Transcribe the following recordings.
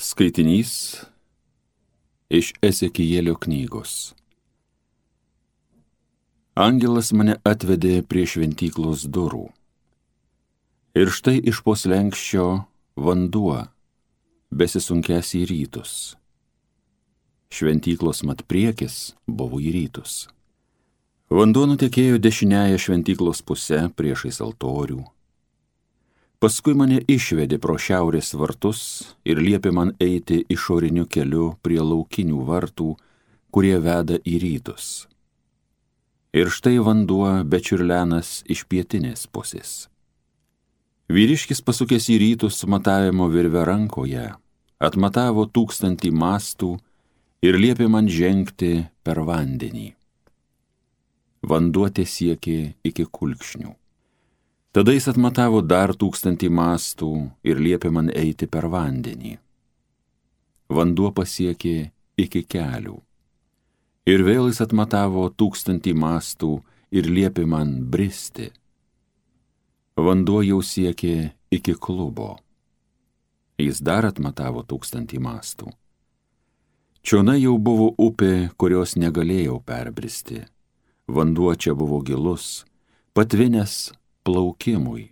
Skaitinys iš Ezekielio knygos. Angelas mane atvedė prie šventyklos durų. Ir štai iš po slenksčio vanduo, besisunkęs į rytus. Šventyklos mat priekis buvo į rytus. Vanduo nutekėjo dešiniąją šventyklos pusę priešais altorių. Paskui mane išvedė pro šiaurės vartus ir liepė man eiti išoriniu keliu prie laukinių vartų, kurie veda į rytus. Ir štai vanduo bečiurlenas iš pietinės pusės. Vyriškis pasukęs į rytus matavimo virvę rankoje, atmatavo 1000 mastų ir liepė man žengti per vandenį. Vanduo tesiekė iki kulkšnių. Tada jis atmatavo dar 1000 mastų ir liepė man eiti per vandenį. Vanduo pasiekė iki kelių. Ir vėl jis atmatavo 1000 mastų ir liepė man bristi. Vanduo jau siekė iki klubo. Jis dar atmatavo 1000 mastų. Čionai jau buvo upė, kurios negalėjau perbristi. Vanduo čia buvo gilus, patvinęs plaukimui.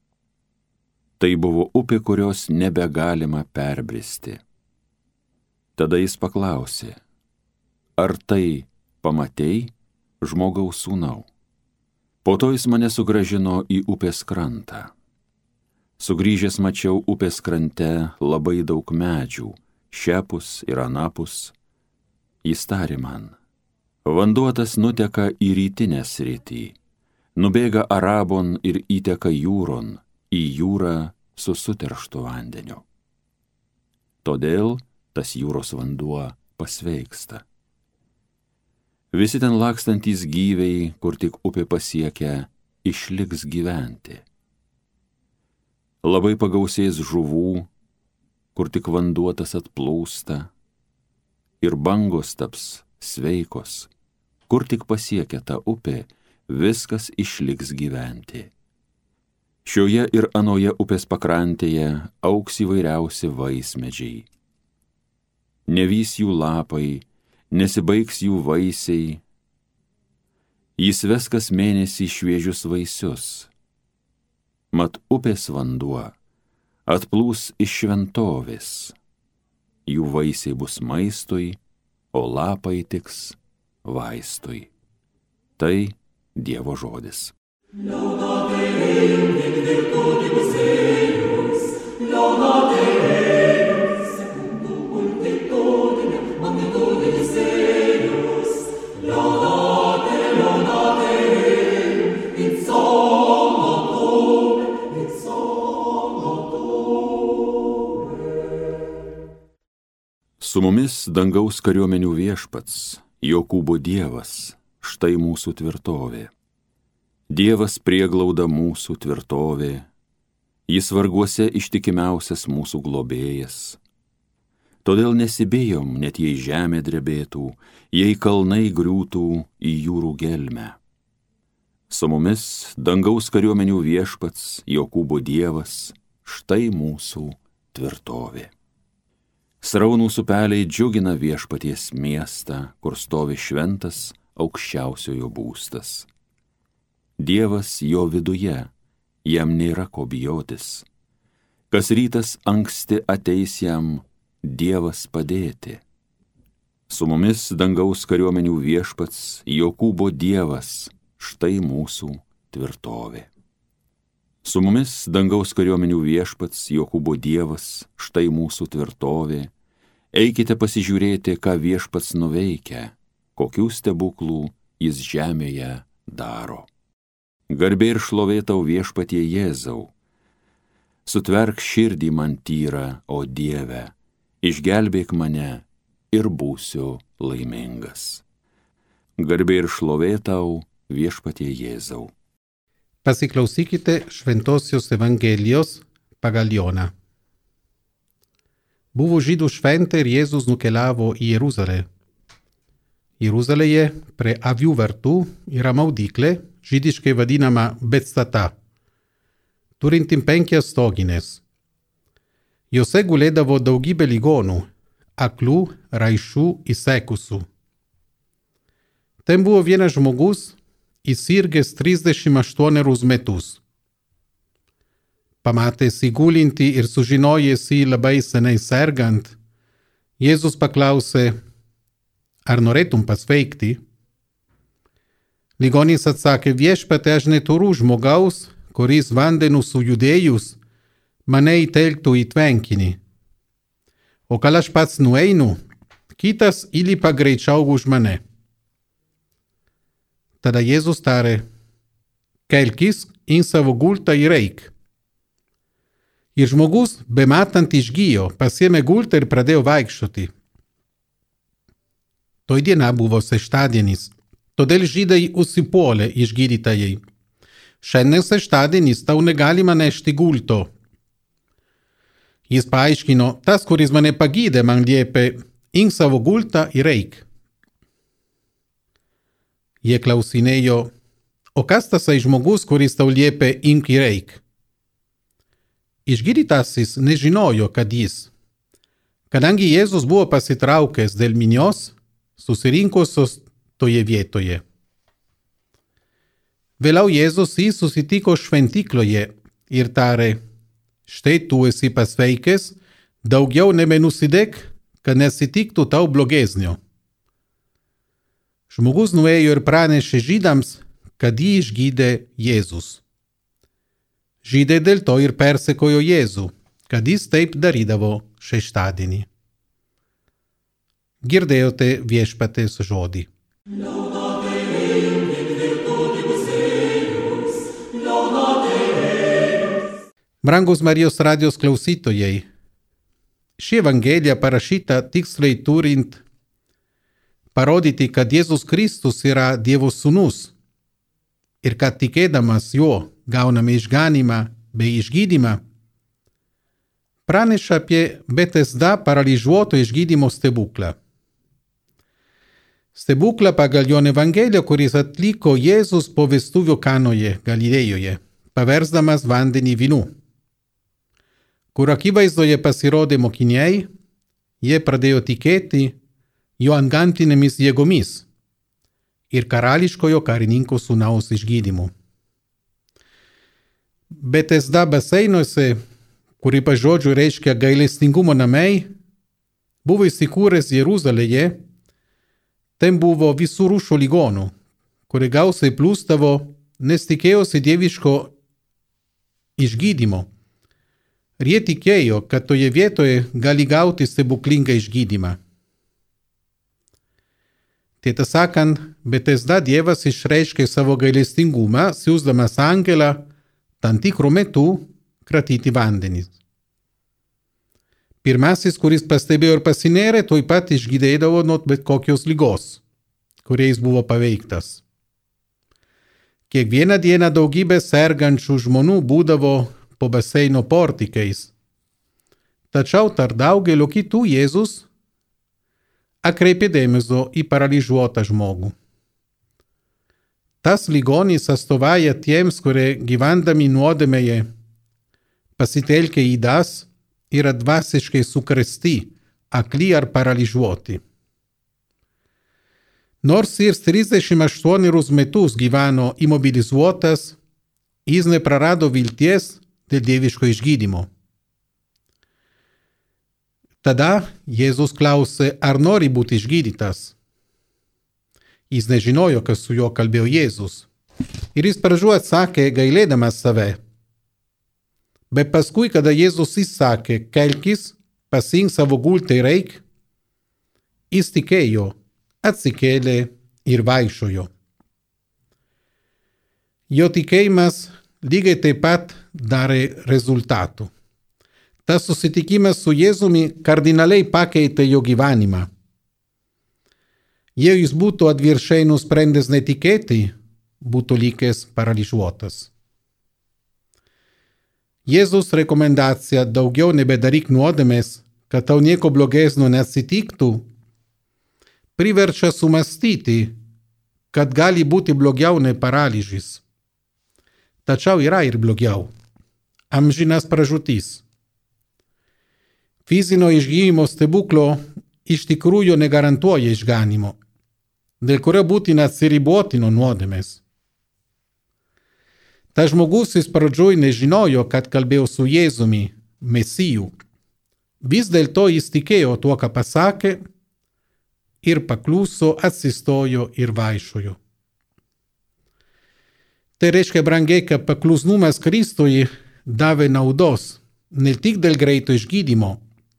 Tai buvo upė, kurios nebegalima perbristi. Tada jis paklausė, ar tai pamatei, žmogaus sūnau? Po to jis mane sugrąžino į upės krantą. Sugrįžęs mačiau upės krante labai daug medžių, šiapus ir anapus. Jis tarė man, vanduo tas nuteka į rytinę sritį, nubėga Arabon ir įteka jūron, į jūrą su suterštu vandeniu. Todėl tas jūros vanduo pasveiksta. Visi ten lakstantys gyviai, kur tik upė pasiekia, išliks gyventi. Labai pagausės žuvų, kur tik vanduo tas atplūsta, ir bangos taps sveikos, kur tik pasiekia ta upė, viskas išliks gyventi. Šioje ir anoje upės pakrantėje augs įvairiausi vaismedžiai. Nevys jų lapai, nesibaigs jų vaisiai. Jis ves kas mėnesį šviežius vaisius. Mat upės vanduo atplūs iš šventovės. Jų vaisiai bus maistui, o lapai tiks vaistui. Tai Dievo žodis. Laudate Deum in virtutibus eius, laudate Deum secundum multitudinem magnitudinis eius, laudate Deum in somnotore, in somnotore. Su mumis dangaus kariuomenių viešpats, Jokūbo Dievas, štai mūsų tvirtovė. Dievas prieglauda mūsų tvirtovė, jis varguose ištikimiausias mūsų globėjas. Todėl nesibijom, net jei žemė drebėtų, jei kalnai griūtų į jūrų gelmę. Su mumis dangaus kariuomenių viešpats, Jokūbo Dievas, štai mūsų tvirtovė. Sraunūs upeliai džiugina viešpaties miestą, kur stovi šventas aukščiausiojo būstas. Dievas jo viduje, jam nėra ko bijotis. Kas rytas anksti ateis jam Dievas padėti. Su mumis dangaus kariuomenių viešpats, Jokūbo Dievas, štai mūsų tvirtovė. Su mumis dangaus kariuomenių viešpats, Jokūbo Dievas, štai mūsų tvirtovė. Eikite pasižiūrėti, ką viešpats nuveikia, kokių stebuklų jis žemėje daro. Garbė ir šlovė tau viešpatie Jėzau. Sutverk širdį man tyrą, o Dieve, išgelbėk mane ir būsiu laimingas. Garbė ir šlovė tau viešpatie Jėzau. Pasiklausykite Šventosios Evangelijos pagal Joną. Buvo žydų šventė ir Jėzus nukeliavo į Jeruzalę. Jeruzalėje prie avių vartų yra maudyklė, žydiškai vadinama Betstata, turinti 5 stogines. Jose gulėdavo daugybė ligonų, aklų, raišų, įsekusių. Ten buvo vienas žmogus, įsirgęs 38 metus. Pamatęs jį gulintį ir sužinojęs jį labai senai sergant, Jėzus paklausė, ar norėtum pasveikti? Ligonis atsakė, viešpatie, aš neturiu žmogaus, kuris vandeniu sujudėjus mane įtelktų į tvenkinį. O kol aš pats nueinu, kitas įlipa greičiau už mane. Tada Jėzus tarė, kelkis į savo gultą ir eik. Ir žmogus, bematant išgijo, pasiėmė gultą ir pradėjo vaikščioti. Toj diena buvo šeštadienis, todėl žydai užsipuolė išgydytojai. Šiandien šeštadienis, tau negalima nešti gulto. Jis paaiškino, tas, kuris mane pagydė, man liepė, imk savo gultą ir eik. Jie klausinėjo, o kas tasai žmogus, kuris tau liepė, imk ir eik? Išgydytasis nežinojo, kad jis. Kadangi Jėzus buvo pasitraukęs dėl minios, susirinkusios toje vietoje. Vėliau Jėzus jį susitiko šventykloje ir tarė, štai tu esi pasveikęs, daugiau nebenusidėk, kad nesitiktų tau blogesnio. Žmogus nuėjo ir pranešė žydams, kad jį išgydė Jėzus. Žydai dėl to ir persekojo Jėzų, kad jis taip darydavo šeštadienį. Girdėjote viešpaties žodį. Brangus Marijos radijos klausytojai, ši evangelija parašyta tiksliai turint parodyti, kad Jėzus Kristus yra Dievo sūnus ir kad tikėdamas juo gauname išganimą bei išgydymą, praneša apie Betesda paralyžiuoto išgydymo stebuklą. Stebuklą pagal Jono Evangeliją, kuris atliko Jėzus po vestuvių Kanoje, Galilėjoje, paversdamas vandenį vynu. Kur akivaizdoje pasirodė mokiniai, jie pradėjo tikėti jo antgamtinėmis jėgomis ir karališkojo karininko sūnaus išgydymu. Betesda baseinuose, kuri pažodžiu reiškia gailestingumo namai, buvo įsikūręs Jeruzalėje. Ten buvo visų rūšių ligonų, kurie gausiai plūstavo, nes tikėjosi dieviško išgydymo. Ir jie tikėjo, kad toje vietoje gali gauti stebuklingą išgydymą. Tiesą sakant, Betesda Dievas išreiškė savo gailestingumą, siųsdamas angelą tam tikru metu kratyti vandenis. Pirmasis, kuris pastebėjo ir pasinėrė, tuoj pat išgydėdavo nuo bet kokios ligos, kuriais buvo paveiktas. Kiekvieną dieną daugybė sergančių žmonių būdavo po baseino portikais. Tačiau tarp daugelio kitų Jėzus atkreipė dėmesio į paralyžiuotą žmogų. Tas ligonis atstovauja tiems, kurie gyvendami nuodėmėje pasitelkia ydas, yra dvasiškai sukrėsti, akli ar paralyžiuoti. Nors jis 38 metus gyveno imobilizuotas, jis neprarado vilties dėl dieviško išgydymo. Tada Jėzus klausė, ar nori būti išgydytas. Jis nežinojo, kas su juo kalbėjo Jėzus. Ir jis pradžiu atsakė, gailėdamas save. Bet paskui, kada Jėzus įsakė, kelkis, pasiimk savo gultą ir eik, jis tikėjo, atsikėlė ir vaikščiojo. Jo tikėjimas lygiai taip pat darė rezultatų. Tas susitikimas su Jėzumi kardinaliai pakeitė jo gyvenimą. Jei jis būtų atvirkščiai nusprendęs netikėti, būtų likęs paralyžiuotas. Jėzus rekomendacija daugiau nebedaryk nuodėmės, kad tau nieko blogesnio neatsitiktų, priverčia sumastyti, kad gali būti blogiau nei paralyžius. Tačiau yra ir blogiau – amžinas pražūtis. Fizinio išgydymo stebuklo iš tikrųjų negarantuoja išganimo, dėl kurio būtina atsiriboti nuo nuodėmės. Tas žmogus iš pradžių nežinojo, kad kalbėjo su Jėzumi, Mesiju. Vis dėlto jis tikėjo tuo, ką pasakė, ir pakluso, atsistojo ir vaikščiojo. Tai reiškia, brangiai, kad paklusnumas Kristui davė naudos, ne tik dėl greito išgydymo,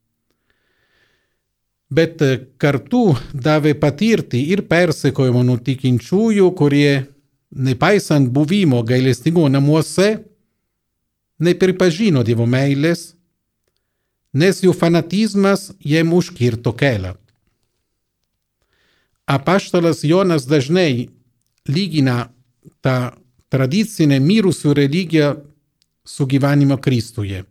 bet kartu davė patirti ir persekiojimo nuo tikinčiųjų, kurie, nepaisant buvimo gailestingumo namuose, nepripažino Dievo meilės, nes jų fanatizmas jiem užkirto kelią. Apaštalas Jonas dažnai lygina tą tradicinę mirusių religiją su gyvenimo Kristuje.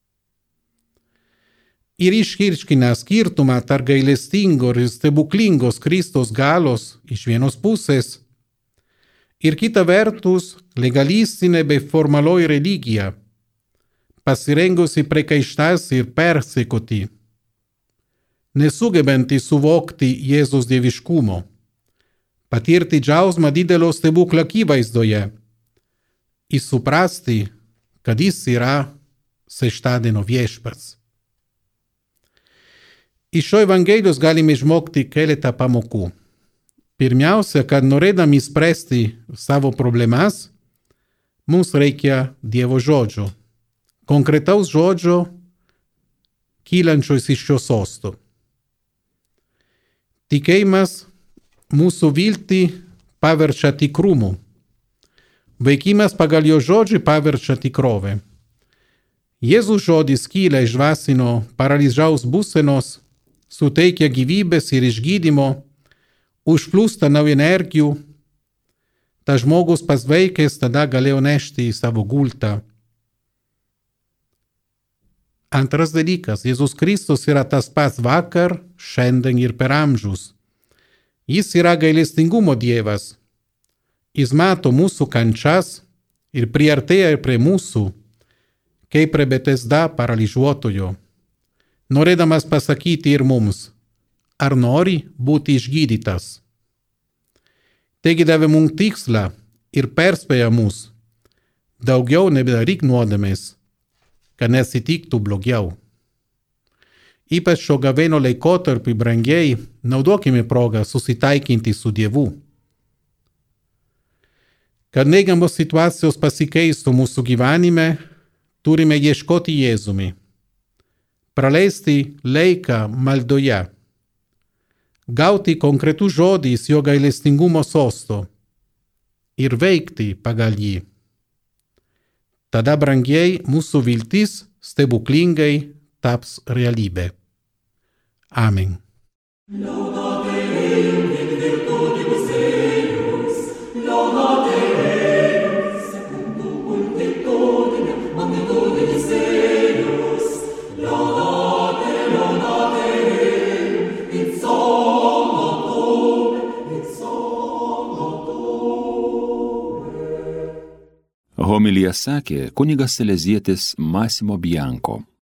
Ir išryškina skirtumą tarp gailestingo ir stebuklingos Kristos galios iš vienos pusės ir kita vertus legalistinė bei formalioji religija, pasirengusi priekaištauti ir persekioti, nesugebanti suvokti Jėzaus dieviškumo, patirti džiaugsmą didelio stebuklo akivaizdoje ir suprasti, kad jis yra šeštadienio viešpats. Iš šio Evangelijos galime išmokti keletą pamokų. Pirmiausia, kad norėdami spręsti savo problemas, mums reikia Dievo žodžio, konkretaus žodžio, kylančio iš šio sosto. Tikėjimas mūsų viltį paverčia tikrumu. Veikimas pagal jo žodžių paverčia tikrovę. Jėzus žodis kyla iš dvasinio paralyžiaus būsenos, suteikia gyvybės ir išgydymo, užplūsta naujų energijų, tas žmogus pasveikęs tada galėjo nešti į savo gultą. Antras dalykas, Jėzus Kristus yra tas pats vakar, šiandien ir per amžius. Jis yra gailestingumo Dievas. Jis mato mūsų kančias ir priartėja prie mūsų, kaip prie Betesda paralyžiuotojo, norėdamas pasakyti ir mums, ar nori būti išgydytas. Taigi davė mums tikslą ir perspėja mus, daugiau nebedaryk nuodėmės, kad nesitiktų blogiau. Ypač šio gavėnio laikotarpį brangiai, naudokime progą susitaikinti su Dievu. Kad neigiamos situacijos pasikeistų mūsų gyvenime, turime ieškoti Jėzumi, praleisti laiką maldoje, gauti konkretų žodį iš jo gailestingumo sosto ir veikti pagal jį. Tada, brangiai, mūsų viltis stebuklingai taps realybė. Amen. Laudate Deum in virtutibus eius, laudate Deum secundum multitudinem magnitudinis eius, laudate Deum in somnotum. Homiliją sakė kunigas salezietis Massimo Bianco.